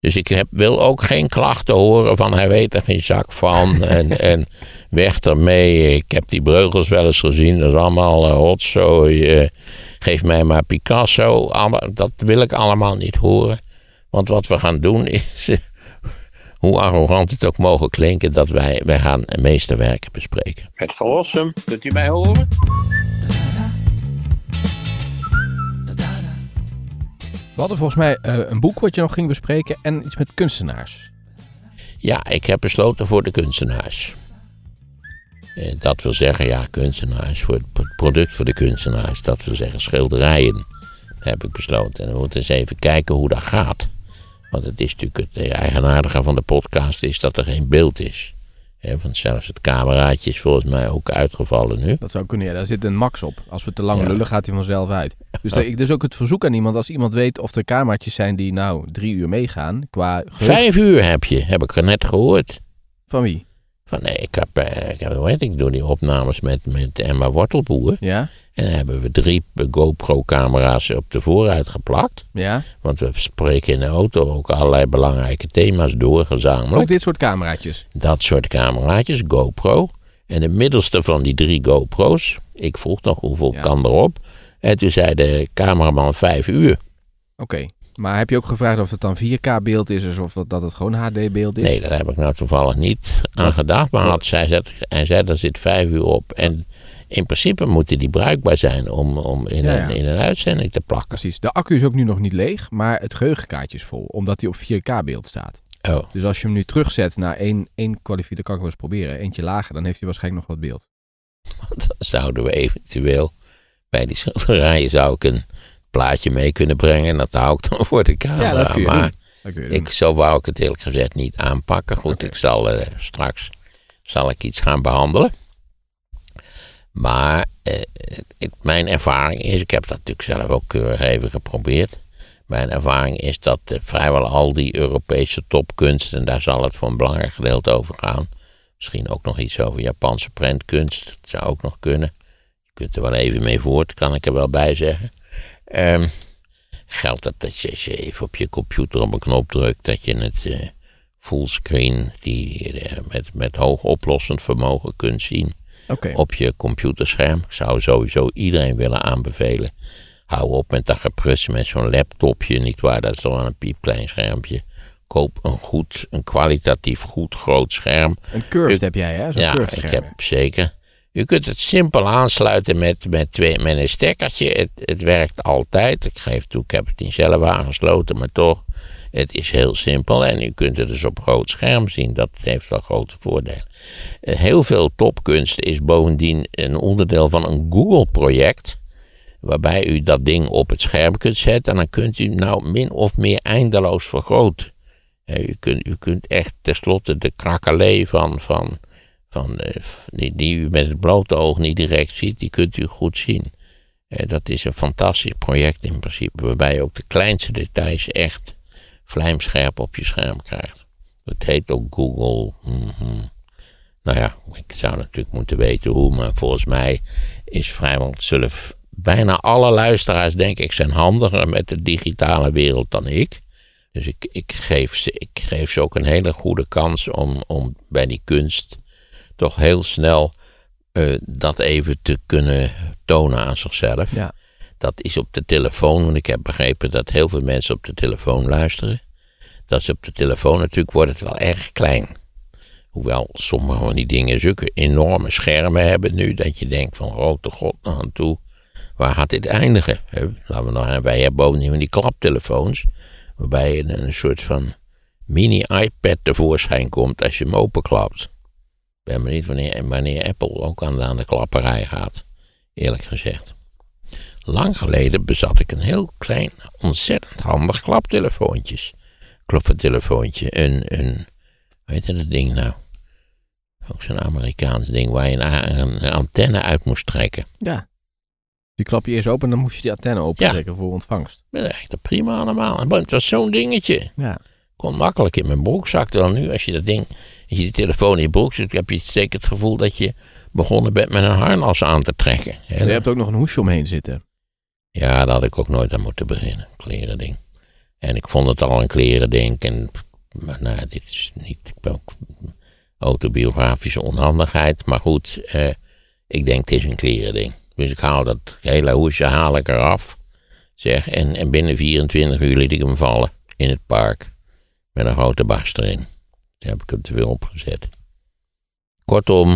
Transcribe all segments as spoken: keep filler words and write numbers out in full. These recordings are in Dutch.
Dus ik heb, wil ook geen klachten horen van hij weet er geen zak van en, en weg ermee. Ik heb die Breugels wel eens gezien, dat is allemaal uh, rotzooi. Uh, geef mij maar Picasso. Allemaal, dat wil ik allemaal niet horen. Want wat we gaan doen is, uh, hoe arrogant het ook mogen klinken, dat wij, wij gaan meesterwerken bespreken. Het verlossen, kunt u mij horen? We hadden volgens mij uh, een boek wat je nog ging bespreken en iets met kunstenaars. Ja, ik heb besloten voor de kunstenaars. Uh, dat wil zeggen, ja, kunstenaars, voor het product voor de kunstenaars. Dat wil zeggen schilderijen, heb ik besloten. En we moeten eens even kijken hoe dat gaat. Want het is natuurlijk het eigenaardige van de podcast is dat er geen beeld is. He, want zelfs het cameraatje is volgens mij ook uitgevallen nu. Dat zou kunnen, ja. Daar zit een max op. Als we te lang ja. lullen, gaat hij vanzelf uit. Dus oh. er, dus ook het verzoek aan iemand, als iemand weet of er cameraatjes zijn die nou drie uur meegaan. Qua geheugen. Vijf uur heb je, heb ik er net gehoord. Van wie? Van nee, ik heb, ik heb weet ik, doe die opnames met, met Emma Wortelboer. Ja. En dan hebben we drie GoPro-camera's op de vooruit geplakt. Ja. Want we spreken in de auto ook allerlei belangrijke thema's door, gezamenlijk. Ook dit soort cameraatjes? Dat soort cameraatjes, GoPro. En de middelste van die drie GoPro's, ik vroeg nog hoeveel ja. kan erop. En toen zei de cameraman vijf uur. Oké, okay. Maar heb je ook gevraagd of het dan vier K beeld is of dat het gewoon H D beeld is? Nee, daar heb ik nou toevallig niet aan gedacht. Maar had, zij zei, hij zei, er zit vijf uur op. En in principe moeten die bruikbaar zijn om, om in, ja, ja. Een, in een uitzending te plakken. Precies. De accu is ook nu nog niet leeg, maar het geheugenkaartje is vol. Omdat hij op vier K beeld staat. Oh. Dus als je hem nu terugzet naar één, één kwalificatie, dan kan ik wel eens proberen. Eentje lager, dan heeft hij waarschijnlijk nog wat beeld. Dan zouden we eventueel bij die schilderijen zou ik een plaatje mee kunnen brengen. En dat hou ik dan voor de camera. Ja, dat kun je maar doen. Dat kun je doen. Ik, zo wou ik het eerlijk gezegd niet aanpakken. Goed, okay. ik zal uh, straks zal ik iets gaan behandelen. Maar uh, het, mijn ervaring is, ik heb dat natuurlijk zelf ook keurig even geprobeerd. Mijn ervaring is dat uh, vrijwel al die Europese topkunst, en daar zal het voor een belangrijk gedeelte over gaan. Misschien ook nog iets over Japanse prentkunst. Dat zou ook nog kunnen. Je kunt er wel even mee voort, kan ik er wel bij zeggen. Um, geldt dat dat je, als je even op je computer op een knop drukt, dat je het uh, fullscreen die uh, met, met hoog oplossend vermogen kunt zien. Okay. Op je computerscherm. Ik zou sowieso iedereen willen aanbevelen. Hou op met dat geprus met zo'n laptopje, nietwaar? Dat is toch een piepklein schermpje. Koop een goed, een kwalitatief goed groot scherm. Een curved U, heb jij, hè? Zo'n ja, curved ik scherm. heb zeker. U kunt het simpel aansluiten met, met, twee, met een stekkertje. Het, het werkt altijd. Ik geef toe, ik heb het niet zelf aangesloten, maar toch. Het is heel simpel en u kunt het dus op groot scherm zien. Dat heeft wel grote voordelen. Heel veel topkunst is bovendien een onderdeel van een Google-project. Waarbij u dat ding op het scherm kunt zetten. En dan kunt u nou min of meer eindeloos vergroten. U kunt, u kunt echt tenslotte de krakelee van, van, van, die, die u met het blote oog niet direct ziet. Die kunt u goed zien. Dat is een fantastisch project in principe. Waarbij je ook de kleinste details echt vlijmscherp op je scherm krijgt. Het heet ook Google. Mm-hmm. Nou ja, ik zou natuurlijk moeten weten hoe, maar volgens mij is vrijwel, zullen bijna alle luisteraars, denk ik, zijn handiger met de digitale wereld dan ik. Dus ik, ik, geef, ze, ik geef ze ook een hele goede kans om, om bij die kunst toch heel snel uh, dat even te kunnen tonen aan zichzelf. Ja. Dat is op de telefoon, want ik heb begrepen dat heel veel mensen op de telefoon luisteren. Dat is op de telefoon natuurlijk, wordt het wel erg klein. Hoewel sommige van die dingen zulke enorme schermen hebben nu, dat je denkt van, grote god, nou aan toe, waar gaat dit eindigen? Laten we nog, wij hebben bovendien die klaptelefoons, waarbij je een soort van mini-iPad tevoorschijn komt als je hem openklapt. Ik ben benieuwd wanneer, wanneer Apple ook aan de, aan de klapperij gaat, eerlijk gezegd. Lang geleden bezat ik een heel klein, ontzettend handig klaptelefoontjes. Kloppentelefoontje, een, een, weet je dat ding nou? Ook zo'n Amerikaans ding waar je een, een antenne uit moest trekken. Ja. Die klap je eerst open en dan moest je die antenne opentrekken ja. voor ontvangst. Dat is echt prima allemaal. En het was zo'n dingetje. Ja. Kon makkelijk in mijn broekzak. Terwijl nu, als je dat ding, als je die telefoon in je broek zit, heb je zeker het gevoel dat je begonnen bent met een harnas aan te trekken. En je hebt ook nog een hoesje omheen zitten. Ja, daar had ik ook nooit aan moeten beginnen. Kleren ding. En ik vond het al een klerending. En, maar nou, dit is niet ook autobiografische onhandigheid. Maar goed, uh, ik denk het is een klerending. Dus ik haal dat hele hoesje haal ik eraf. Zeg, en, en binnen vierentwintig uur liet ik hem vallen in het park. Met een grote barst erin. Daar heb ik hem te veel opgezet. Kortom.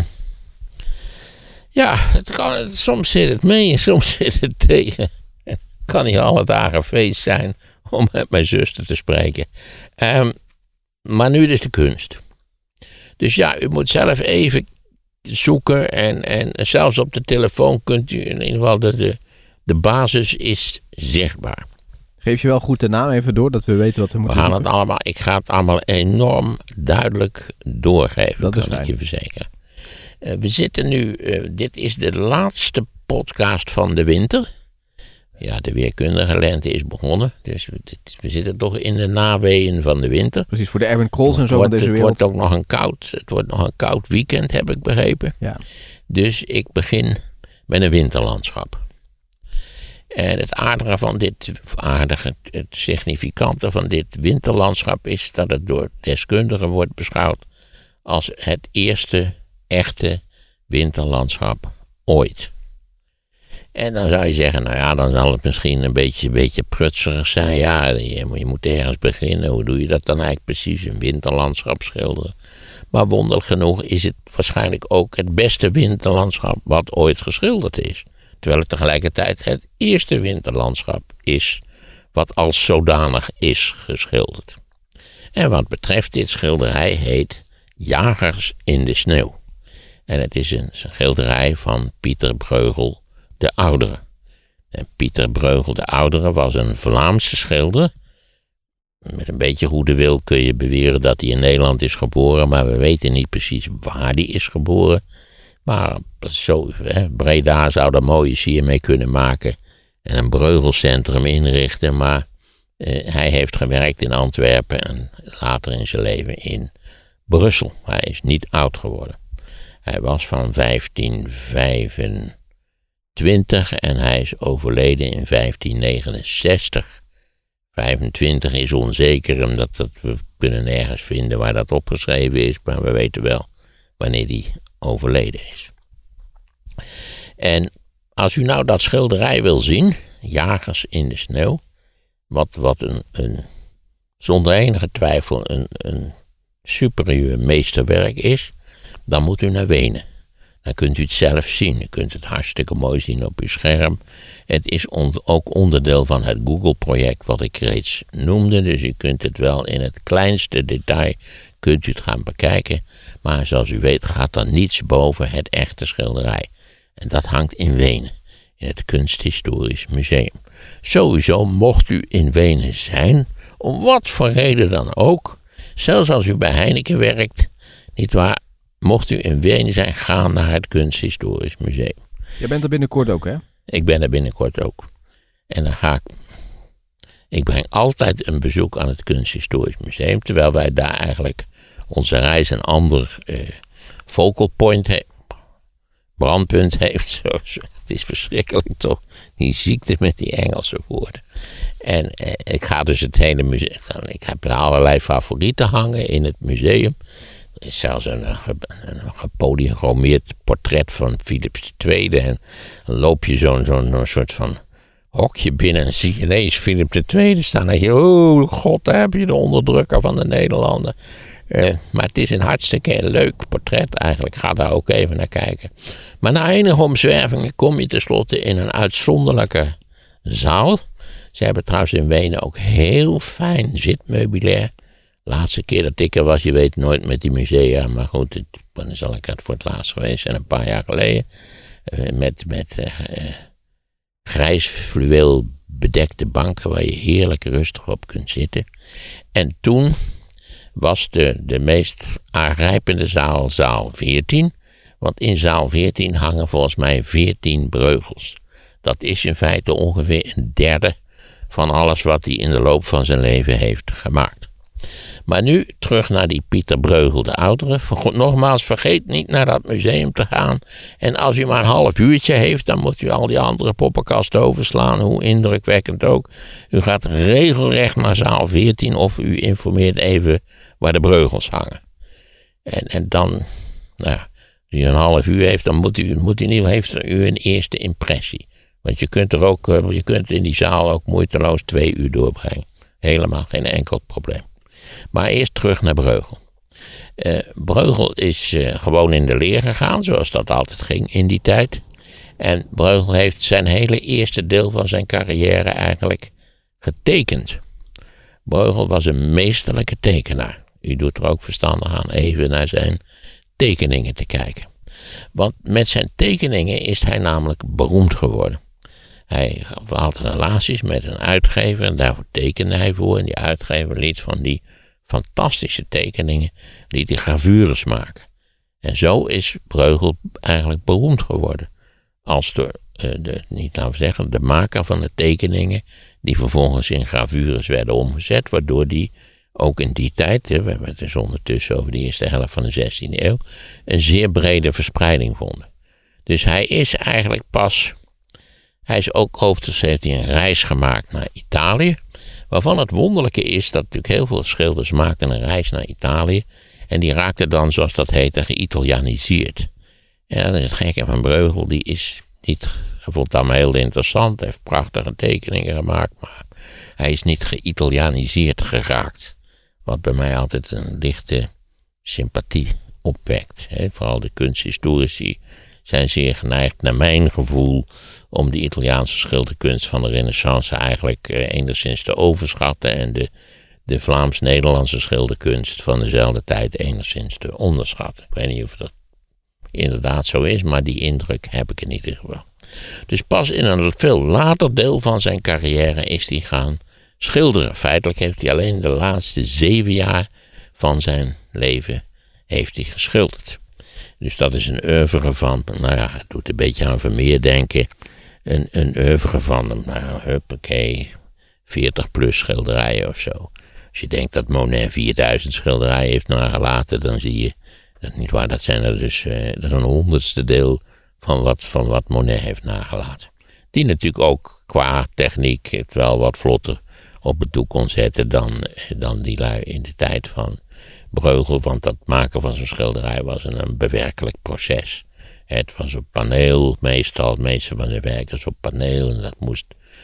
Ja, het kan, soms zit het mee en soms zit het tegen. Het kan niet alle dagen feest zijn om met mijn zuster te spreken. Um, maar nu dus de kunst. Dus ja, u moet zelf even zoeken. En, en zelfs op de telefoon kunt u in ieder geval de, de, de basis is zichtbaar. Geef je wel goed de naam even door, dat we weten wat we moeten we gaan zoeken. Het allemaal, ik ga het allemaal enorm duidelijk doorgeven, dat kan is fijn. ik je verzekeren. Uh, we zitten nu, uh, dit is de laatste podcast van de winter. Ja, de weerkundige lente is begonnen. Dus we, we zitten toch in de naweeën van de winter. Precies, voor de Erwin Krols en zo wordt, van deze het wereld. Wordt ook nog een koud, het wordt nog een koud weekend, heb ik begrepen. Ja. Dus ik begin met een winterlandschap. En het aardige van dit, aardige, het significante van dit winterlandschap is dat het door deskundigen wordt beschouwd als het eerste echte winterlandschap ooit. En dan zou je zeggen, nou ja, dan zal het misschien een beetje, een beetje prutserig zijn. Ja, je, je moet ergens beginnen. Hoe doe je dat dan eigenlijk precies? Een winterlandschap schilderen. Maar wonderlijk genoeg is het waarschijnlijk ook het beste winterlandschap wat ooit geschilderd is. Terwijl het tegelijkertijd het eerste winterlandschap is wat als zodanig is geschilderd. En wat betreft dit schilderij heet Jagers in de sneeuw. En het is een schilderij van Pieter Bruegel de Oudere. En Pieter Bruegel de Oudere was een Vlaamse schilder. Met een beetje goede wil kun je beweren dat hij in Nederland is geboren, maar we weten niet precies waar hij is geboren. Maar zo, hè, Breda zou er mooie sier mee kunnen maken en een Breugelcentrum inrichten, maar eh, hij heeft gewerkt in Antwerpen en later in zijn leven in Brussel. Hij is niet oud geworden. Hij was van vijftien vijfentwintig en hij is overleden in vijftien negenenzestig. vijfentwintig is onzeker, omdat dat, we kunnen nergens vinden waar dat opgeschreven is, maar we weten wel wanneer die overleden is. En als u nou dat schilderij wil zien, Jagers in de sneeuw, wat, wat een, een, zonder enige twijfel een, een superieur meesterwerk is, dan moet u naar Wenen. Dan kunt u het zelf zien. U kunt het hartstikke mooi zien op uw scherm. Het is on- ook onderdeel van het Google-project wat ik reeds noemde. Dus u kunt het wel in het kleinste detail kunt u het gaan bekijken. Maar zoals u weet gaat er niets boven het echte schilderij. En dat hangt in Wenen, in het Kunsthistorisch Museum. Sowieso mocht u in Wenen zijn, om wat voor reden dan ook. Zelfs als u bij Heineken werkt, nietwaar. Mocht u in Wenen zijn, ga naar het Kunsthistorisch Museum. Jij bent er binnenkort ook, hè? Ik ben er binnenkort ook. En dan ga ik... Ik breng altijd een bezoek aan het Kunsthistorisch Museum, terwijl wij daar eigenlijk onze reis een ander eh, focal point hebben. Brandpunt heeft. Zo, zo. Het is verschrikkelijk toch, die ziekte met die Engelse woorden. En eh, ik ga dus het hele museum... Ik heb er allerlei favorieten hangen in het museum. Er is zelfs een, een, een gepolygrammeerd portret van Philips de Tweede. En dan loop je zo'n zo'n zo'n soort van hokje binnen en zie je ineens Philip de Tweede staan. En dan denk je, oh god, daar heb je de onderdrukker van de Nederlanden. Uh, maar het is een hartstikke leuk portret eigenlijk. Ga daar ook even naar kijken. Maar na enige omzwervingen kom je tenslotte in een uitzonderlijke zaal. Ze hebben trouwens in Wenen ook heel fijn zitmeubilair. Laatste keer dat ik er was, je weet nooit met die musea, maar goed, het, dan is al ik het voor het laatst geweest en een paar jaar geleden. Uh, met met uh, uh, grijs fluweel bedekte banken waar je heerlijk rustig op kunt zitten. En toen was de, de meest aangrijpende zaal zaal veertien. Want in zaal veertien hangen volgens mij veertien Bruegels. Dat is in feite ongeveer een derde van alles wat hij in de loop van zijn leven heeft gemaakt. Maar nu terug naar die Pieter Bruegel de oudere. Nogmaals, vergeet niet naar dat museum te gaan. En als u maar een half uurtje heeft, dan moet u al die andere poppenkasten overslaan. Hoe indrukwekkend ook. U gaat regelrecht naar zaal veertien of u informeert even waar de Bruegels hangen. En, en dan, nou ja, als u een half uur heeft, dan moet u, moet u in ieder geval heeft u een eerste impressie. Want je kunt er ook, je kunt in die zaal ook moeiteloos twee uur doorbrengen. Helemaal geen enkel probleem. Maar eerst terug naar Bruegel. Uh, Bruegel is uh, gewoon in de leer gegaan, zoals dat altijd ging in die tijd. En Bruegel heeft zijn hele eerste deel van zijn carrière eigenlijk getekend. Bruegel was een meesterlijke tekenaar. U doet er ook verstandig aan even naar zijn tekeningen te kijken. Want met zijn tekeningen is hij namelijk beroemd geworden. Hij had relaties met een uitgever en daarvoor tekende hij voor. En die uitgever liet van die fantastische tekeningen, liet die gravures maken. En zo is Bruegel eigenlijk beroemd geworden. Als de, de, niet laten we zeggen, de maker van de tekeningen, die vervolgens in gravures werden omgezet, waardoor die ook in die tijd, we hebben het dus ondertussen over de eerste helft van de zestiende eeuw, een zeer brede verspreiding vonden. Dus hij is eigenlijk pas, hij is ook overigens heeft hij een reis gemaakt naar Italië, waarvan het wonderlijke is dat natuurlijk heel veel schilders maakten een reis naar Italië en die raakten dan, zoals dat heette, geïtalianiseerd. En dat is het gekke van Bruegel, die is niet, hij vond het allemaal heel interessant, hij heeft prachtige tekeningen gemaakt, maar hij is niet geïtalianiseerd geraakt. Wat bij mij altijd een lichte sympathie opwekt. He, vooral de kunsthistorici zijn zeer geneigd, naar mijn gevoel, om de Italiaanse schilderkunst van de Renaissance eigenlijk eh, enigszins te overschatten en de, de Vlaams-Nederlandse schilderkunst van dezelfde tijd enigszins te onderschatten. Ik weet niet of dat inderdaad zo is, maar die indruk heb ik in ieder geval. Dus pas in een veel later deel van zijn carrière is hij gaan schilderen. Feitelijk heeft hij alleen de laatste zeven jaar van zijn leven heeft hij geschilderd. Dus dat is een oeuvre van, nou ja, het doet een beetje aan Vermeer denken. Een, een oeuvre van, nou, huppakee, veertig plus schilderijen of zo. Als je denkt dat Monet vierduizend schilderijen heeft nagelaten, dan zie je, dat niet waar, dat zijn er dus, eh, dat is een honderdste deel van wat, van wat Monet heeft nagelaten. Die natuurlijk ook qua techniek het wel wat vlotter op het doek kon zetten dan, dan die lui in de tijd van Bruegel, want dat maken van zo'n schilderij was een, een bewerkelijk proces. Het was op paneel, meestal, het meeste van de werkers op paneel, en dat moest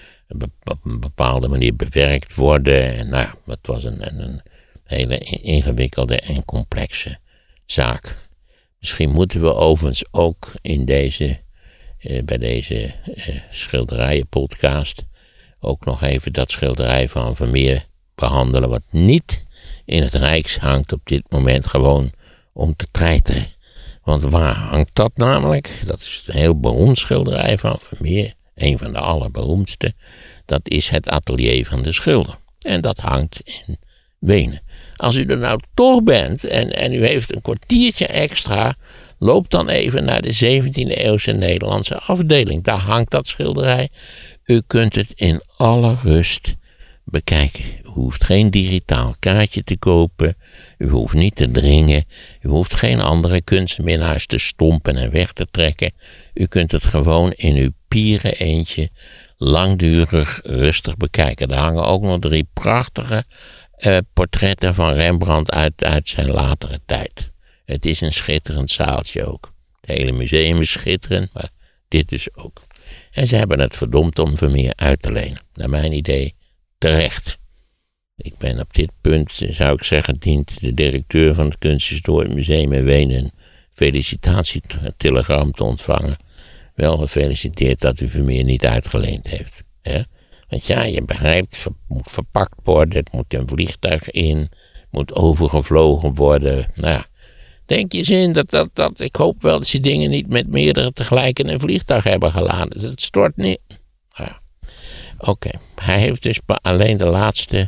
op een bepaalde manier bewerkt worden. En nou, het was een, een, een hele ingewikkelde en complexe zaak. Misschien moeten we overigens ook in deze, eh, bij deze eh, schilderijenpodcast ook nog even dat schilderij van Vermeer behandelen, wat niet in het Rijks hangt op dit moment, gewoon om te treiteren. Want waar hangt dat namelijk? Dat is een heel beroemd schilderij van Vermeer, een van de allerberoemdste. Dat is het atelier van de schilder. En dat hangt in Wenen. Als u er nou toch bent en, en u heeft een kwartiertje extra, loop dan even naar de zeventiende eeuwse Nederlandse afdeling. Daar hangt dat schilderij. U kunt het in alle rust bekijken. U hoeft geen digitaal kaartje te kopen. U hoeft niet te dringen. U hoeft geen andere kunstminnaars te stompen en weg te trekken. U kunt het gewoon in uw pieren eentje langdurig rustig bekijken. Er hangen ook nog drie prachtige uh, portretten van Rembrandt uit, uit zijn latere tijd. Het is een schitterend zaaltje ook. Het hele museum is schitterend, maar dit dus ook. En ze hebben het verdomd om Vermeer uit te lenen. Naar mijn idee terecht. Ik ben op dit punt, zou ik zeggen, dient de directeur van het Kunsthistorisch Museum in Wenen een felicitatietelegram te ontvangen. Wel gefeliciteerd dat u Vermeer niet uitgeleend heeft. Hè? Want ja, je begrijpt, het moet verpakt worden, het moet een vliegtuig in, het moet overgevlogen worden. Nou ja, denk je eens in dat, dat, dat, ik hoop wel dat die dingen niet met meerdere tegelijk in een vliegtuig hebben geladen. Het stort niet. Ja. Oké, okay. Hij heeft dus alleen de laatste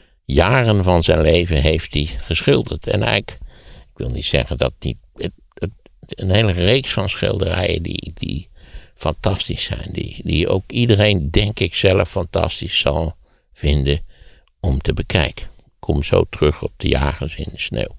jaren van zijn leven heeft hij geschilderd. En eigenlijk, ik wil niet zeggen dat niet, het, het, een hele reeks van schilderijen die, die fantastisch zijn. Die, die ook iedereen, denk ik zelf, fantastisch zal vinden om te bekijken. kom zo terug op de Jagers in de sneeuw.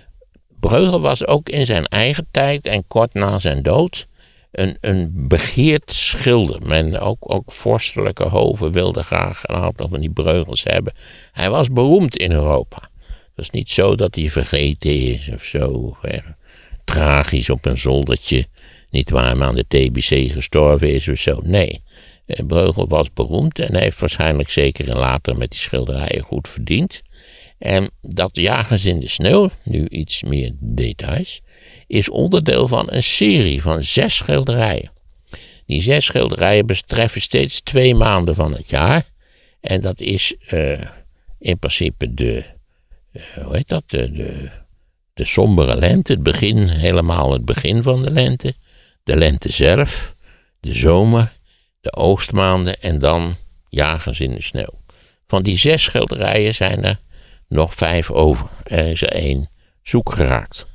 Bruegel was ook in zijn eigen tijd en kort na zijn dood een, een begeerd schilder. Men, ook, ook vorstelijke hoven wilden graag een aantal van die Bruegels hebben. Hij was beroemd in Europa. Het is niet zo dat hij vergeten is of zo. Eh, tragisch op een zoldertje. Niet waar hij aan de T B C gestorven is of zo. Nee, eh, Bruegel was beroemd en hij heeft waarschijnlijk zeker en later met die schilderijen goed verdiend. En dat Jagers in de sneeuw, nu iets meer details, is onderdeel van een serie van zes schilderijen. Die zes schilderijen betreffen steeds twee maanden van het jaar. En dat is uh, in principe de, uh, hoe heet dat, de, de, de sombere lente, het begin, helemaal het begin van de lente. De lente zelf, de zomer, de oogstmaanden en dan Jagers in de sneeuw. Van die zes schilderijen zijn er nog vijf over. Er is er één zoek geraakt.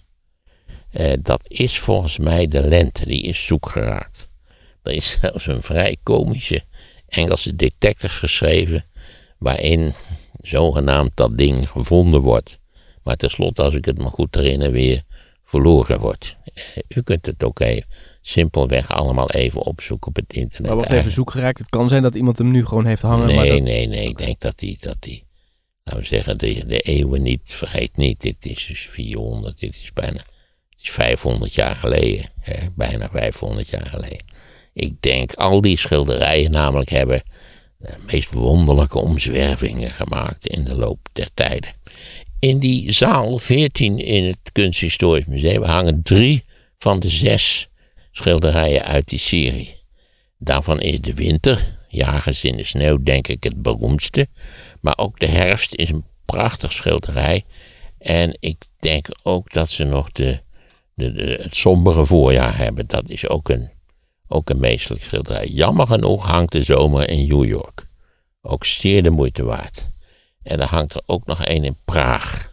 Uh, dat is volgens mij de lente, die is zoek geraakt. Er is zelfs een vrij komische Engelse detective geschreven, waarin zogenaamd dat ding gevonden wordt. Maar tenslotte, als ik het me goed herinner, weer verloren wordt. Uh, u kunt het ook even, simpelweg allemaal even opzoeken op het internet. Maar wat even zoek geraakt, het kan zijn dat iemand hem nu gewoon heeft hangen. Nee, maar dat... nee, nee, ik denk dat die, dat die, laten we zeggen, de, de eeuwen niet, vergeet niet, dit is dus vierhonderd, dit is bijna, het is vijfhonderd jaar geleden, hè, bijna vijfhonderd jaar geleden. Ik denk, al die schilderijen namelijk hebben de meest wonderlijke omzwervingen gemaakt in de loop der tijden. In die zaal veertien in het Kunsthistorisch Museum hangen drie van de zes schilderijen uit die serie. Daarvan is de winter, Jagers in de sneeuw, denk ik het beroemdste. Maar ook de herfst is een prachtig schilderij. En ik denk ook dat ze nog de, de, de, het sombere voorjaar hebben. Dat is ook een, ook een meestelijk schilderij. Jammer genoeg hangt de zomer in New York. Ook zeer de moeite waard. En er hangt er ook nog één in Praag.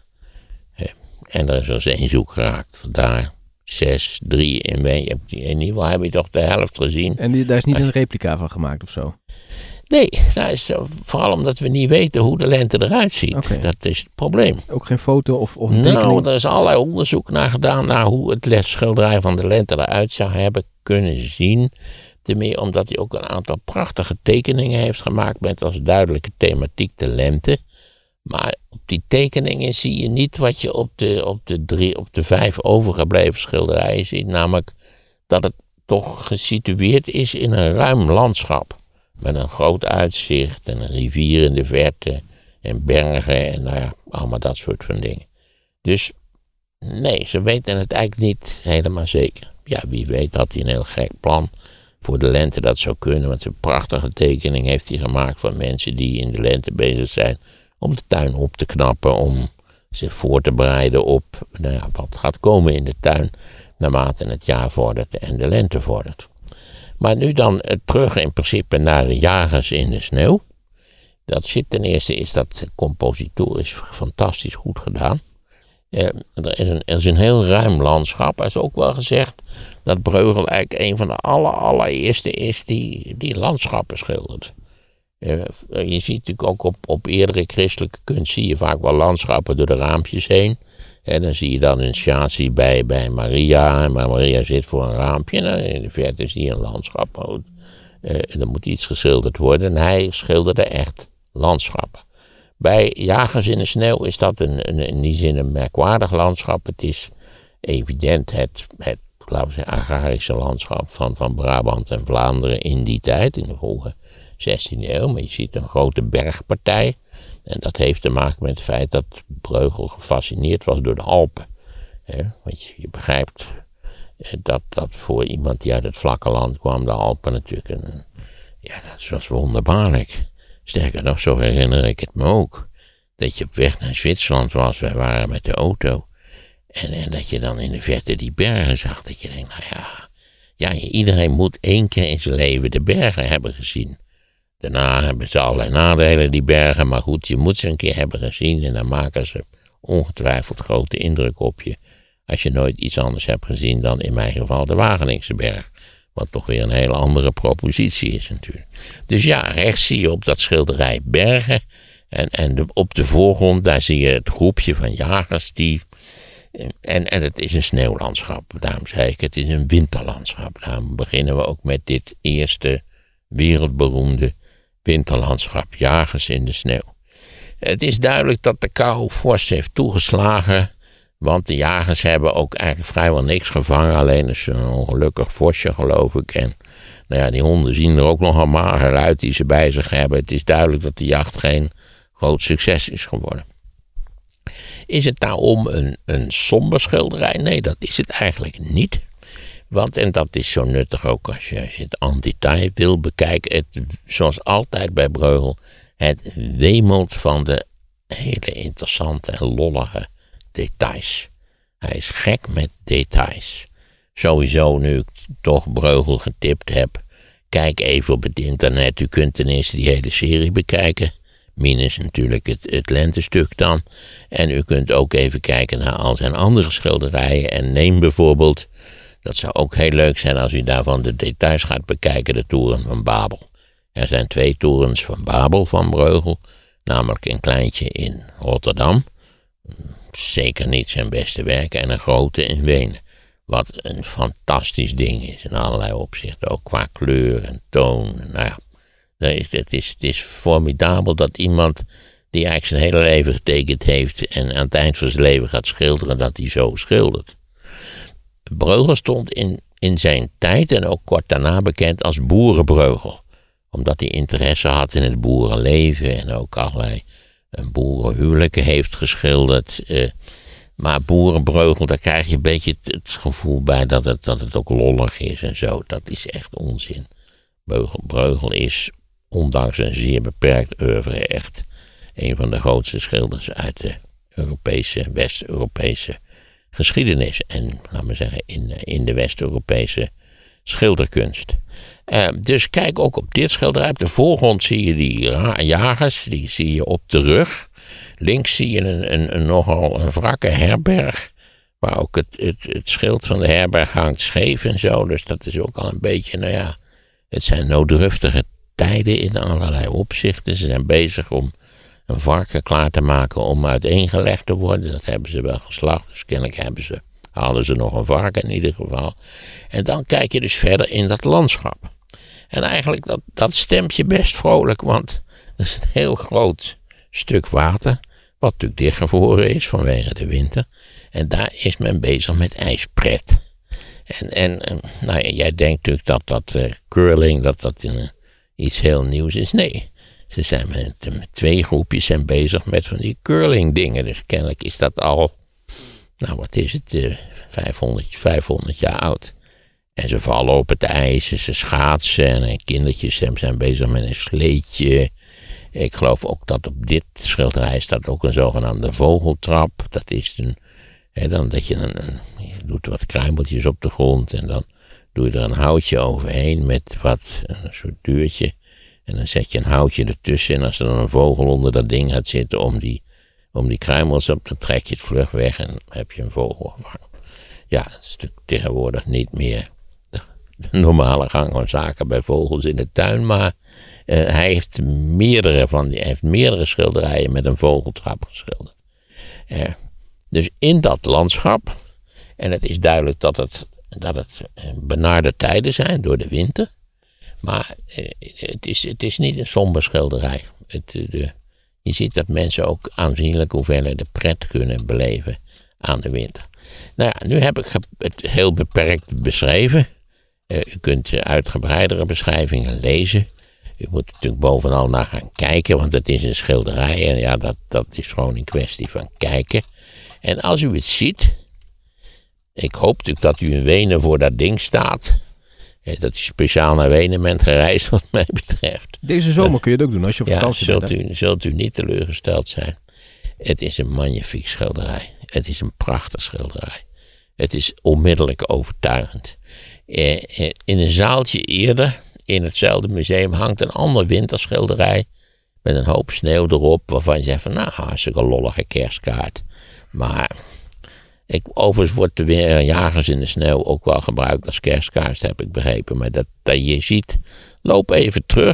En er is er één zoek geraakt. Vandaar zes, drie in in ieder geval heb je toch de helft gezien. En die, daar is niet een replica van gemaakt of zo? Nee, dat is vooral omdat we niet weten hoe de lente eruit ziet. Okay. Dat is het probleem. Ook geen foto of, of een tekening? Nou, er is allerlei onderzoek naar gedaan naar hoe het schilderij van de lente eruit zou hebben kunnen zien. Tenminste, omdat hij ook een aantal prachtige tekeningen heeft gemaakt met als duidelijke thematiek de lente. Maar op die tekeningen zie je niet wat je op de, op de, drie, op de vijf overgebleven schilderijen ziet. Namelijk dat het toch gesitueerd is in een ruim landschap. Met een groot uitzicht en een rivier in de verte en bergen en nou ja, allemaal dat soort van dingen. Dus nee, ze weten het eigenlijk niet helemaal zeker. Ja, wie weet had hij een heel gek plan voor de lente dat zou kunnen. Want een prachtige tekening heeft hij gemaakt van mensen die in de lente bezig zijn om de tuin op te knappen, om zich voor te bereiden op nou ja, wat gaat komen in de tuin naarmate het jaar vordert en de lente vordert. Maar nu dan terug in principe naar de Jagers in de sneeuw. Dat zit ten eerste is dat compositorisch fantastisch goed gedaan. Eh, er, is een, er is een heel ruim landschap. Er is ook wel gezegd dat Bruegel eigenlijk een van de aller, allereerste is die, die landschappen schilderde. Uh, je ziet natuurlijk ook op, op eerdere christelijke kunst zie je vaak wel landschappen door de raampjes heen. En dan zie je dan een chassis bij, bij Maria. En Maria zit voor een raampje. En in de verte zie je een landschap. Uh, en dan moet iets geschilderd worden. En hij schilderde echt landschappen. Bij Jagers in de sneeuw is dat een, een, in die zin een merkwaardig landschap. Het is evident het, het laten we zeggen, agrarische landschap van, van Brabant en Vlaanderen in die tijd. In de vroege zestiende eeuw. Maar je ziet een grote bergpartij. En dat heeft te maken met het feit dat Bruegel gefascineerd was door de Alpen. He, want je, je begrijpt dat, dat voor iemand die uit het vlakke land kwam, de Alpen natuurlijk een, ja, dat was wonderbaarlijk. Sterker nog, zo herinner ik het me ook. Dat je op weg naar Zwitserland was, wij waren met de auto. En, en dat je dan in de verte die bergen zag, dat je denkt, nou ja, ja, iedereen moet één keer in zijn leven de bergen hebben gezien. Daarna hebben ze allerlei nadelen, die bergen, maar goed, je moet ze een keer hebben gezien en dan maken ze ongetwijfeld grote indruk op je. Als je nooit iets anders hebt gezien dan in mijn geval de Wageningse berg. Wat toch weer een hele andere propositie is natuurlijk. Dus ja, rechts zie je op dat schilderij bergen. En, en de, op de voorgrond, daar zie je het groepje van jagers die... En, en het is een sneeuwlandschap, daarom zei ik, het is een winterlandschap. Daarom beginnen we ook met dit eerste wereldberoemde winterlandschap, jagers in de sneeuw. Het is duidelijk dat de kou fors heeft toegeslagen, want de jagers hebben ook eigenlijk vrijwel niks gevangen, alleen is een ongelukkig vosje geloof ik. En nou ja, die honden zien er ook nogal mager uit die ze bij zich hebben. Het is duidelijk dat de jacht geen groot succes is geworden. Is het daarom een, een somber schilderij? Nee, dat is het eigenlijk niet. Want, en dat is zo nuttig ook als je, als je het en detail wil bekijken, het, zoals altijd bij Breugel, het wemelt van de hele interessante en lollige details. Hij is gek met details. Sowieso, nu ik toch Breugel getipt heb, kijk even op het internet. U kunt ten eerste die hele serie bekijken. Minus natuurlijk het, het lentestuk dan. En u kunt ook even kijken naar al zijn andere schilderijen. En neem bijvoorbeeld, dat zou ook heel leuk zijn als u daarvan de details gaat bekijken, de toren van Babel. Er zijn twee torens van Babel van Breugel. Namelijk een kleintje in Rotterdam. Zeker niet zijn beste werk. En een grote in Wenen. Wat een fantastisch ding is in allerlei opzichten. Ook qua kleur en toon. Nou ja. Het is, het is formidabel dat iemand die eigenlijk zijn hele leven getekend heeft en aan het eind van zijn leven gaat schilderen, dat hij zo schildert. Breugel stond in, in zijn tijd en ook kort daarna bekend als boerenbreugel. Omdat hij interesse had in het boerenleven en ook allerlei boerenhuwelijken heeft geschilderd. Uh, maar boerenbreugel, daar krijg je een beetje het, het gevoel bij dat het, dat het ook lollig is en zo. Dat is echt onzin. Breugel, Breugel is, ondanks een zeer beperkt oeuvre, echt een van de grootste schilders uit de Europese, West-Europese geschiedenis. En, laten we zeggen, in, in de West-Europese schilderkunst. Uh, dus kijk ook op dit schilderij. Op de voorgrond zie je die jagers, die zie je op de rug. Links zie je een, een, een nogal een wrakke herberg, waar ook het, het, het schild van de herberg hangt scheef en zo. Dus dat is ook al een beetje, nou ja, het zijn nooddruftige tijden in allerlei opzichten. Ze zijn bezig om een varken klaar te maken om uiteengelegd te worden. Dat hebben ze wel geslacht, dus kennelijk hebben ze, halen ze nog een varken in ieder geval. En dan kijk je dus verder in dat landschap. En eigenlijk, dat, dat stemt je best vrolijk, want er is een heel groot stuk water, wat natuurlijk dichtgevroren is vanwege de winter. En daar is men bezig met ijspret. En, en nou ja, jij denkt natuurlijk dat dat uh, curling, dat dat in, uh, iets heel nieuws is. Nee, ze zijn met, met twee groepjes zijn bezig met van die curling dingen. Dus kennelijk is dat al, nou wat is het, uh, vijfhonderd, vijfhonderd jaar oud. En ze vallen op het ijs, en ze schaatsen en kindertjes zijn bezig met een sleetje. Ik geloof ook dat op dit schilderij staat ook een zogenaamde vogeltrap. Dat is een, hè, dan dat je een, een, je doet wat kruimeltjes op de grond en dan doe je er een houtje overheen met wat, een soort deurtje. En dan zet je een houtje ertussen en als er dan een vogel onder dat ding gaat zitten om die, om die kruimels op, dan trek je het vlug weg en dan heb je een vogel gevangen. Ja, het is natuurlijk tegenwoordig niet meer de, de normale gang van zaken bij vogels in de tuin, maar uh, hij heeft meerdere van die, hij heeft meerdere schilderijen met een vogeltrap geschilderd. Uh, dus in dat landschap, en het is duidelijk dat het, dat het benarde tijden zijn door de winter, maar uh, het, is, het is niet een somber schilderij. Het, de, je ziet dat mensen ook aanzienlijk hoeveelheden pret kunnen beleven aan de winter. Nou ja, nu heb ik het heel beperkt beschreven. Uh, u kunt uitgebreidere beschrijvingen lezen. U moet natuurlijk bovenal naar gaan kijken, want het is een schilderij. En ja, dat, dat is gewoon een kwestie van kijken. En als u het ziet, ik hoop natuurlijk dat u in Wenen voor dat ding staat. Uh, dat u speciaal naar Wenen bent gereisd, wat mij betreft. Deze zomer dat, kun je het ook doen als je op vakantie ja, bent. Zult u, zult u niet teleurgesteld zijn. Het is een magnifiek schilderij. Het is een prachtig schilderij. Het is onmiddellijk overtuigend. Eh, in een zaaltje eerder, in hetzelfde museum, hangt een ander winterschilderij met een hoop sneeuw erop, waarvan je zegt van, nou, hartstikke lollige kerstkaart. Maar, ik, overigens wordt de weer jagers in de sneeuw ook wel gebruikt als kerstkaart, heb ik begrepen. Maar dat, dat je ziet, loop even terug,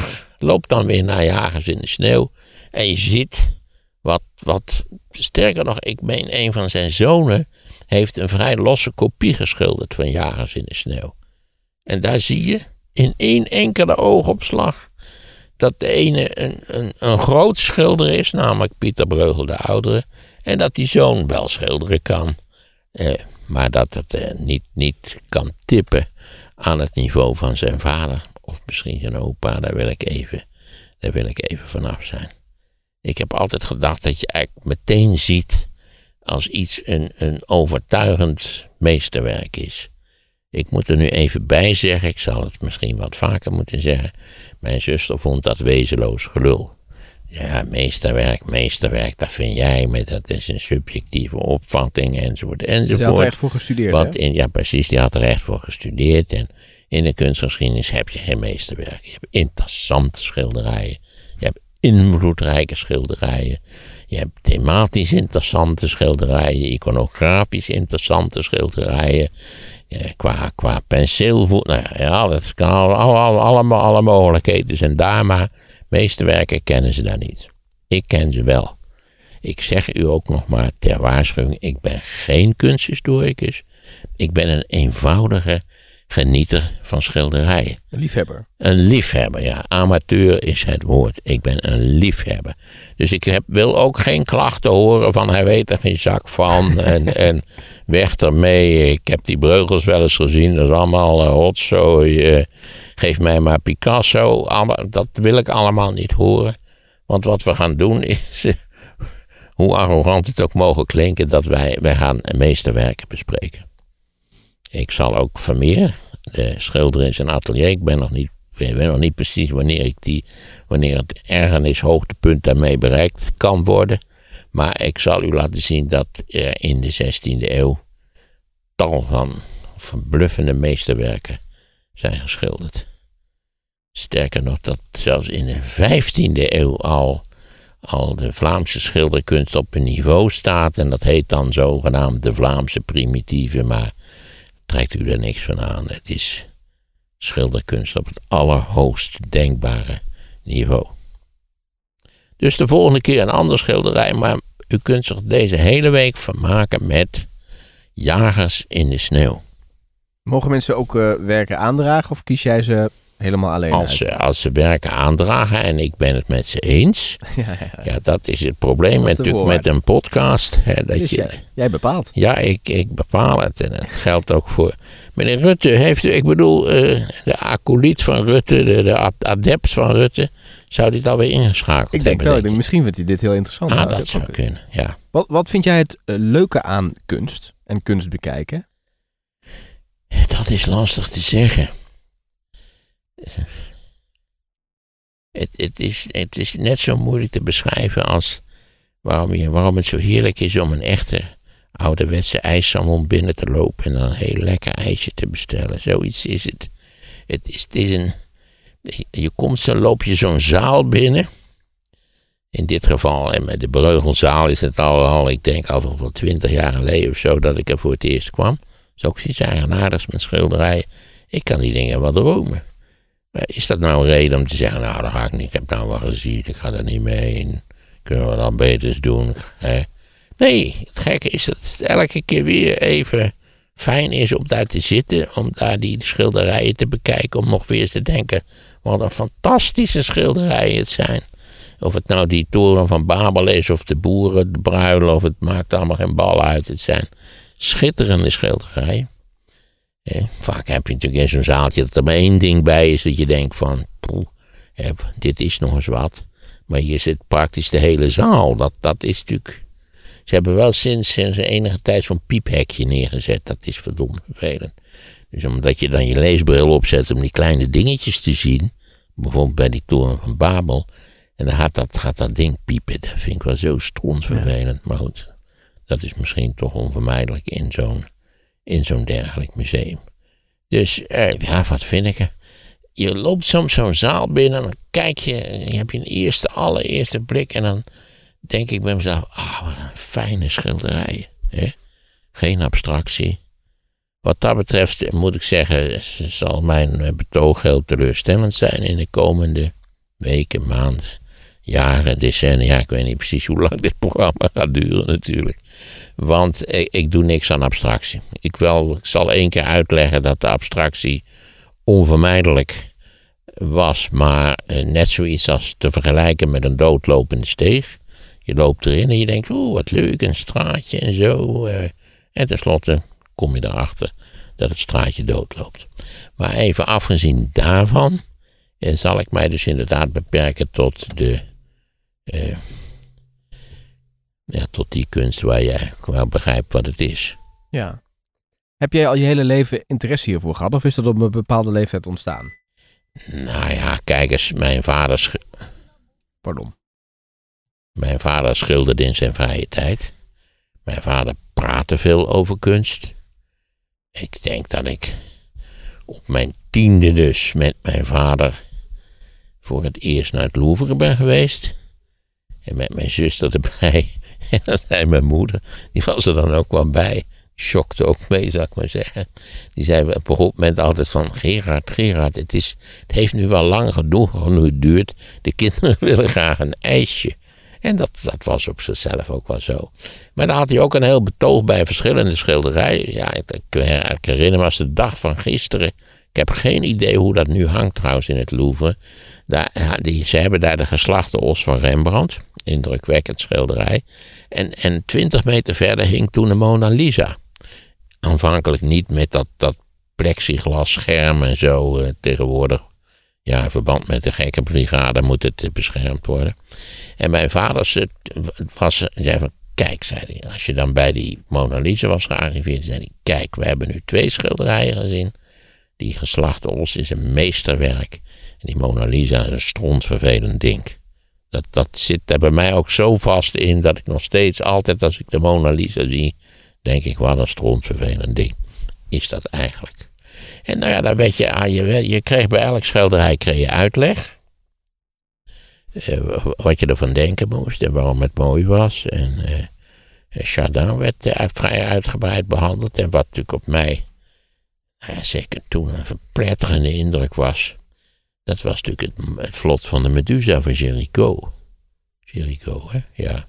loop dan weer naar Jagers in de sneeuw. En je ziet wat, wat, sterker nog, ik meen een van zijn zonen heeft een vrij losse kopie geschilderd van Jagers in de sneeuw. En daar zie je in één enkele oogopslag dat de ene een, een, een groot schilder is, namelijk Pieter Bruegel de oudere, en dat die zoon wel schilderen kan, eh, maar dat het eh, niet, niet kan tippen aan het niveau van zijn vader, of misschien zijn opa, daar wil ik even, daar wil ik even vanaf zijn. Ik heb altijd gedacht dat je eigenlijk meteen ziet als iets een, een overtuigend meesterwerk is. Ik moet er nu even bij zeggen, ik zal het misschien wat vaker moeten zeggen. Mijn zuster vond dat wezenloos gelul. Ja, meesterwerk, meesterwerk, dat vind jij, maar dat is een subjectieve opvatting, enzovoort, enzovoort. Die had er echt voor gestudeerd, Want hè? in, ja, precies, die had er echt voor gestudeerd. En in de kunstgeschiedenis heb je geen meesterwerk. Je hebt interessante schilderijen. Je hebt invloedrijke schilderijen. Je hebt thematisch interessante schilderijen. Iconografisch interessante schilderijen. Ja, qua, qua penseelvoet. Nou ja, dat kan al, al, al, allemaal alle mogelijkheden zijn daar, maar meesterwerken kennen ze daar niet. Ik ken ze wel. Ik zeg u ook nog maar ter waarschuwing, ik ben geen kunsthistoricus. Ik ben een eenvoudige genieter van schilderijen. Een liefhebber. Een liefhebber, ja. Amateur is het woord. Ik ben een liefhebber. Dus ik heb, wil ook geen klachten horen van hij weet er geen zak van en, en weg ermee. Ik heb die Breugels wel eens gezien. Dat is allemaal uh, rotzooi. Uh, geef mij maar Picasso. Allemaal, dat wil ik allemaal niet horen. Want wat we gaan doen is, uh, hoe arrogant het ook mogen klinken, dat wij, wij gaan meesterwerken bespreken. Ik zal ook Vermeer, de schilder in zijn atelier, ik ben nog niet, ik weet nog niet precies wanneer, ik die, wanneer het ergernis hoogtepunt daarmee bereikt kan worden. Maar ik zal u laten zien dat er in de zestiende eeuw tal van verbluffende meesterwerken zijn geschilderd. Sterker nog, dat zelfs in de vijftiende eeuw al, al de Vlaamse schilderkunst op een niveau staat. En dat heet dan zogenaamd de Vlaamse primitieve, maar trekt u er niks van aan. Het is schilderkunst op het allerhoogst denkbare niveau. Dus de volgende keer een ander schilderij, maar u kunt zich deze hele week vermaken met Jagers in de sneeuw. Mogen mensen ook uh, werken aandragen of kies jij ze helemaal alleen als uit? Ze, als ze werken aandragen en ik ben het met ze eens. Ja, ja, ja. Ja, dat is het probleem met, natuurlijk met een podcast. Hè, dat dus je, jij, jij bepaalt. Ja, ik, ik bepaal het. En dat geldt ook voor meneer Rutte. Heeft, ik bedoel, uh, de acolyt van Rutte, de, de adept van Rutte, zou dit alweer ingeschakeld Ik denk hebben? wel, ik denk, misschien vindt hij dit heel interessant. Ah, Nou, dat dat zou ook- kunnen, ja. Wat, wat vind jij het uh, leuke aan kunst en kunst bekijken? Dat is lastig te zeggen. Het, het, is, het is net zo moeilijk te beschrijven als waarom, je, waarom het zo heerlijk is om een echte ouderwetse ijssalon binnen te lopen en dan een heel lekker ijsje te bestellen. Zoiets is het. Het is, het is een, je komt zo, loop je zo'n zaal binnen. In dit geval, en met de Breugelzaal is het al, al ik denk al wel twintig jaar geleden of zo dat ik er voor het eerst kwam. Dat is ook iets eigenaardigs met schilderijen. Ik kan die dingen wel dromen. Maar is dat nou een reden om te zeggen, nou dat ga ik niet, ik heb nou wel gezien, ik ga er niet mee heen. Kunnen we dan beters doen? Hè? Nee, het gekke is dat het elke keer weer even fijn is om daar te zitten, om daar die schilderijen te bekijken, om nog weer eens te denken, wat een fantastische schilderijen het zijn. Of het nou die toren van Babel is, of de boeren, de bruilen, of het maakt allemaal geen bal uit. Het zijn schitterende schilderijen. Eh, vaak heb je natuurlijk in zo'n zaaltje dat er maar één ding bij is, dat je denkt van, poeh, eh, dit is nog eens wat. Maar hier zit praktisch de hele zaal. Dat, dat is natuurlijk... Ze hebben wel sinds, sinds enige tijd zo'n piephekje neergezet. Dat is verdomd vervelend. Dus omdat je dan je leesbril opzet om die kleine dingetjes te zien, bijvoorbeeld bij die toren van Babel, en dan gaat dat, gaat dat ding piepen. Dat vind ik wel zo strontvervelend. Ja. Maar goed, dat is misschien toch onvermijdelijk in zo'n, in zo'n dergelijk museum. Dus, eh, ja, wat vind ik er? Je loopt soms zo'n zaal binnen en dan kijk je, en je hebt je een eerste, allereerste blik en dan denk ik bij mezelf, ah, wat een fijne schilderijen. Hè? Geen abstractie. Wat dat betreft moet ik zeggen, zal mijn betoog heel teleurstellend zijn in de komende weken, maanden, jaren, decennia. Ik weet niet precies hoe lang dit programma gaat duren natuurlijk. Want ik, ik doe niks aan abstractie. Ik, wel, ik zal één keer uitleggen dat de abstractie onvermijdelijk was, maar uh, net zoiets als te vergelijken met een doodlopende steeg. Je loopt erin en je denkt, oeh, wat leuk, een straatje en zo. Uh, en tenslotte kom je erachter dat het straatje doodloopt. Maar even afgezien daarvan, uh, zal ik mij dus inderdaad beperken tot de, uh, ja, tot die kunst waar jij wel begrijpt wat het is. Ja. Heb jij al je hele leven interesse hiervoor gehad, of is dat op een bepaalde leeftijd ontstaan? Nou ja, kijk eens, mijn vader... Sch- Pardon. Mijn vader schilderde in zijn vrije tijd. Mijn vader praatte veel over kunst. Ik denk dat ik op mijn tiende dus met mijn vader voor het eerst naar het Louvre ben geweest. En met mijn zuster erbij. En dan zei mijn moeder, die was er dan ook wel bij. Schokte ook mee, zou ik maar zeggen. Die zei op een gegeven moment altijd van, Gerard, Gerard, het, is, het heeft nu wel lang geduurd. De kinderen willen graag een ijsje. En dat, dat was op zichzelf ook wel zo. Maar dan had hij ook een heel betoog bij verschillende schilderijen. Ja, ik, ik herinner me als de dag van gisteren. Ik heb geen idee hoe dat nu hangt trouwens in het Louvre. Daar, die, ze hebben daar de geslachte os van Rembrandt. Indrukwekkend schilderij. En, en twintig meter verder hing toen de Mona Lisa. Aanvankelijk niet met dat, dat plexiglas scherm en zo uh, tegenwoordig. Ja, in verband met de gekke brigade moet het uh, beschermd worden. En mijn vader was, zei van, kijk, zei hij, als je dan bij die Mona Lisa was gearriveerd, zei hij, kijk, we hebben nu twee schilderijen gezien. Die geslachte os is een meesterwerk. En die Mona Lisa is een strontvervelend ding. Dat, dat zit er bij mij ook zo vast in, dat ik nog steeds altijd, als ik de Mona Lisa zie, denk ik, wat een strontvervelend ding is dat eigenlijk. En nou ja, dan weet je, ah, je, je kreeg bij elk schilderij kreeg je uitleg. Uh, wat je ervan denken moest en waarom het mooi was. En uh, Chardin werd uh, vrij uitgebreid behandeld. En wat natuurlijk op mij, uh, zeker toen, een verpletterende indruk was. Dat was natuurlijk het, het vlot van de Medusa van Géricault. Géricault, hè? Ja.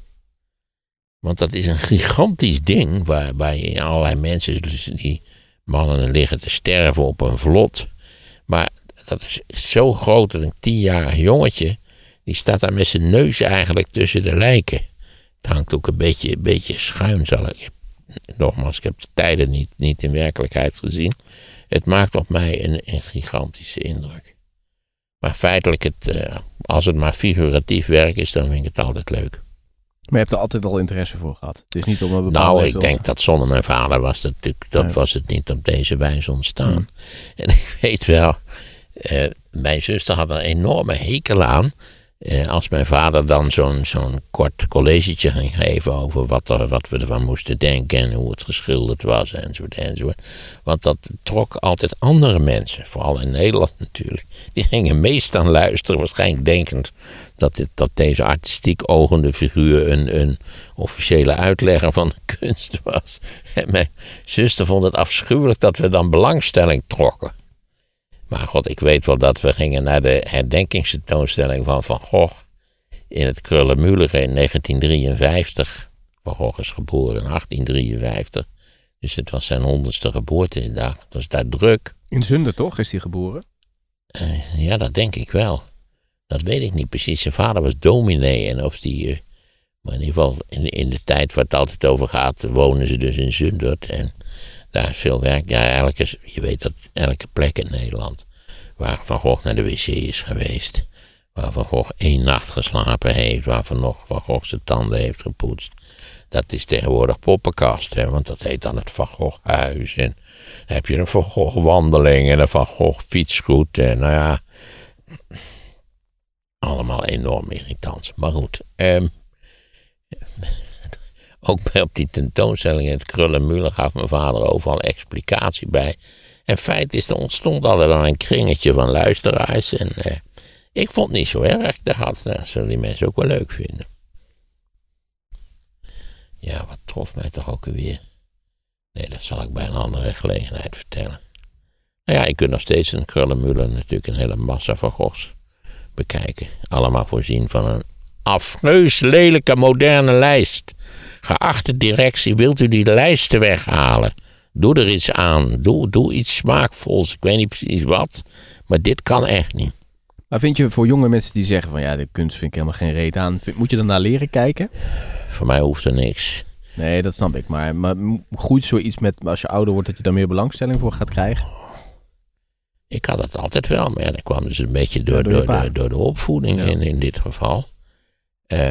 Want dat is een gigantisch ding, waarbij je allerlei mensen, dus die mannen liggen te sterven op een vlot. Maar dat is zo groot dat een tienjarig jongetje, die staat daar met zijn neus eigenlijk tussen de lijken. Het hangt ook een beetje, een beetje schuin, zal ik. Nogmaals, ik heb de tijden niet, niet in werkelijkheid gezien. Het maakt op mij een, een gigantische indruk. Maar feitelijk, het, uh, als het maar figuratief werk is, dan vind ik het altijd leuk. Maar je hebt er altijd al interesse voor gehad. Het is niet om een bepaalde... Nou, ik denk dat zonder mijn vader was dat, dat ja. was het niet op deze wijze ontstaan. Hmm. En ik weet wel, uh, mijn zuster had een enorme hekel aan. Uh, als mijn vader dan zo'n, zo'n kort collegetje ging geven over wat, er, wat we ervan moesten denken en hoe het geschilderd was enzovoort enzovoort. Want dat trok altijd andere mensen, vooral in Nederland natuurlijk. Die gingen meest aan luisteren, waarschijnlijk denkend dat, dit, dat deze artistiek ogende figuur een, een officiële uitlegger van de kunst was. En mijn zuster vond het afschuwelijk dat we dan belangstelling trokken. Maar god, ik weet wel dat we gingen naar de herdenkingstentoonstelling van Van Gogh in het Kröller-Müller in negentien drieënvijftig. Van Gogh is geboren in achttien drieënvijftig. Dus het was zijn honderdste geboortedag. Het was daar druk. In Zundert toch, is hij geboren? Uh, ja, dat denk ik wel. Dat weet ik niet precies. Zijn vader was dominee en of die... Uh, maar in ieder geval, in, in de tijd waar het altijd over gaat, wonen ze dus in Zundert. En daar is veel werk. Ja, elke, je weet dat elke plek in Nederland waar Van Gogh naar de wc is geweest, waar Van Gogh één nacht geslapen heeft, waar Van, nog Van Gogh zijn tanden heeft gepoetst, dat is tegenwoordig poppenkast, hè, want dat heet dan het Van Gogh huis. En dan heb je een Van Gogh wandeling en een Van Gogh fietsgoed. En nou ja, allemaal enorm irritant. Maar goed, um, ook bij op die tentoonstelling in het Kröller-Müller gaf mijn vader overal explicatie bij. En feit is, er ontstond altijd dan een kringetje van luisteraars. En eh, ik vond het niet zo erg. Dat, had, dat zullen die mensen ook wel leuk vinden. Ja, wat trof mij toch ook weer. Nee, dat zal ik bij een andere gelegenheid vertellen. Nou ja, je kunt nog steeds in Kröller-Müller natuurlijk een hele massa van Goghs bekijken. Allemaal voorzien van een afreus lelijke moderne lijst. Geachte directie, wilt u die lijsten weghalen? Doe er iets aan. Doe, doe iets smaakvols. Ik weet niet precies wat. Maar dit kan echt niet. Maar vind je voor jonge mensen die zeggen van ja, de kunst vind ik helemaal geen reet aan. Moet je er naar leren kijken? Voor mij hoeft er niks. Nee, dat snap ik. Maar, maar groeit zoiets met als je ouder wordt dat je daar meer belangstelling voor gaat krijgen? Ik had het altijd wel. Maar ja, dat kwam dus een beetje door, ja, door, door, de, door de opvoeding ja. in, in dit geval. Uh,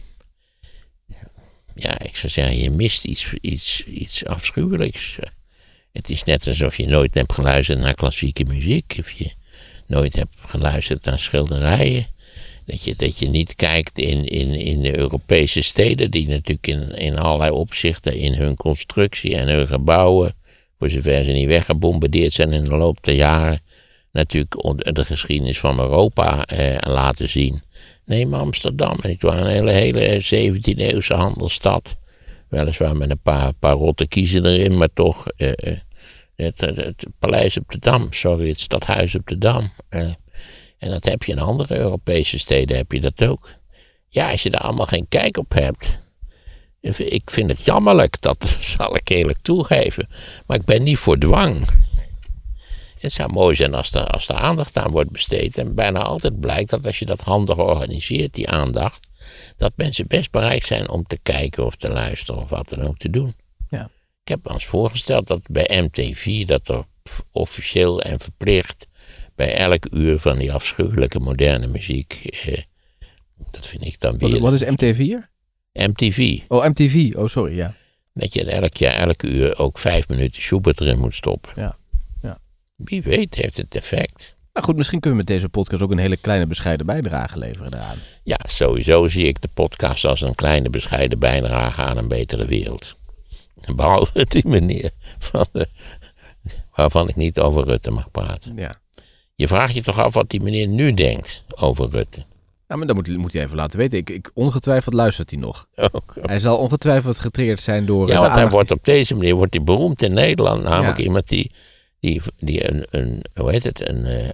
ja, ik zou zeggen, je mist iets, iets, iets afschuwelijks. Het is net alsof je nooit hebt geluisterd naar klassieke muziek. Of je nooit hebt geluisterd naar schilderijen. Dat je, dat je niet kijkt in, in, in de Europese steden, die natuurlijk in, in allerlei opzichten in hun constructie en hun gebouwen, voor zover ze niet weggebombardeerd zijn in de loop der jaren, natuurlijk de geschiedenis van Europa eh, laten zien. Neem Amsterdam, het was een hele, hele zeventiende eeuwse handelsstad. Weliswaar met een paar, paar rotte kiezen erin, maar toch eh, het, het, het paleis op de Dam, sorry, het stadhuis op de Dam. Eh, en dat heb je in andere Europese steden, heb je dat ook. Ja, als je daar allemaal geen kijk op hebt. Ik vind het jammerlijk, dat zal ik eerlijk toegeven. Maar ik ben niet voor dwang. Het zou mooi zijn als er, als er aandacht aan wordt besteed. En bijna altijd blijkt dat als je dat handig organiseert, die aandacht, dat mensen best bereid zijn om te kijken of te luisteren of wat dan ook te doen. Ja. Ik heb me eens voorgesteld dat bij M T V, dat er officieel en verplicht bij elk uur van die afschuwelijke moderne muziek, eh, dat vind ik dan weer... Wat, wat is M T vier? M T V. Oh, M T V. Oh, sorry, ja. Dat je elk jaar, elke uur ook vijf minuten Schubert erin moet stoppen. Ja. ja. Wie weet heeft het effect. Nou goed, misschien kunnen we met deze podcast ook een hele kleine bescheiden bijdrage leveren daaraan. Ja, sowieso zie ik de podcast als een kleine bescheiden bijdrage aan een betere wereld. Behalve die meneer van de, waarvan ik niet over Rutte mag praten. Ja. Je vraagt je toch af wat die meneer nu denkt over Rutte. Ja, maar dan moet, moet hij even laten weten. Ik, ik, ongetwijfeld luistert hij nog. Okay. Hij zal ongetwijfeld getriggerd zijn door... Ja, want hij wordt op deze manier wordt hij beroemd in Nederland. Namelijk ja. iemand die, die, die een, een, hoe heet het, een, uh,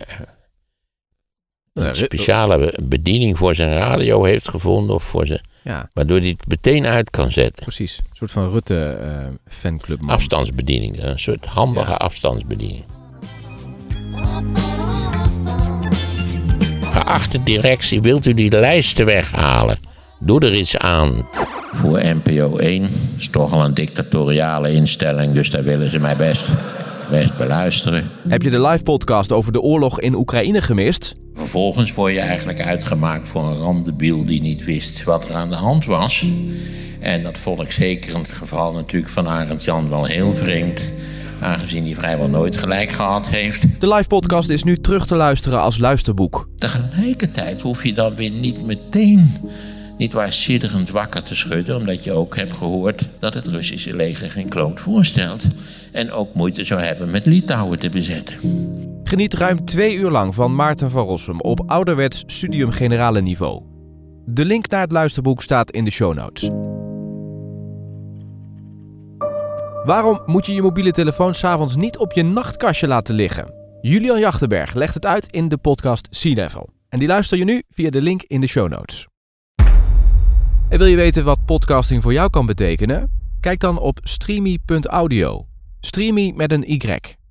een speciale bediening voor zijn radio heeft gevonden. Of voor zijn, ja. Waardoor hij het meteen uit kan zetten. Precies, een soort van Rutte uh, fanclub. Man. Afstandsbediening, een soort handige ja. afstandsbediening. Geachte directie, wilt u die lijsten weghalen? Doe er iets aan. Voor N P O één is toch al een dictatoriale instelling, dus daar willen ze mij best, best beluisteren. Heb je de live podcast over de oorlog in Oekraïne gemist? Vervolgens word je eigenlijk uitgemaakt voor een randebiel die niet wist wat er aan de hand was. En dat vond ik zeker in het geval natuurlijk van Arend Jan wel heel vreemd. Aangezien hij vrijwel nooit gelijk gehad heeft. De live podcast is nu terug te luisteren als luisterboek. Tegelijkertijd hoef je dan weer niet meteen, niet waar sidderend wakker te schudden. Omdat je ook hebt gehoord dat het Russische leger geen kloot voorstelt. En ook moeite zou hebben met Litouwen te bezetten. Geniet ruim twee uur lang van Maarten van Rossum op ouderwets studium generale niveau. De link naar het luisterboek staat in de show notes. Waarom moet je je mobiele telefoon 's avonds niet op je nachtkastje laten liggen? Julian Jachtenberg legt het uit in de podcast Sea Level. En die luister je nu via de link in de show notes. En wil je weten wat podcasting voor jou kan betekenen? Kijk dan op streamy punt audio. Streamy met een Y.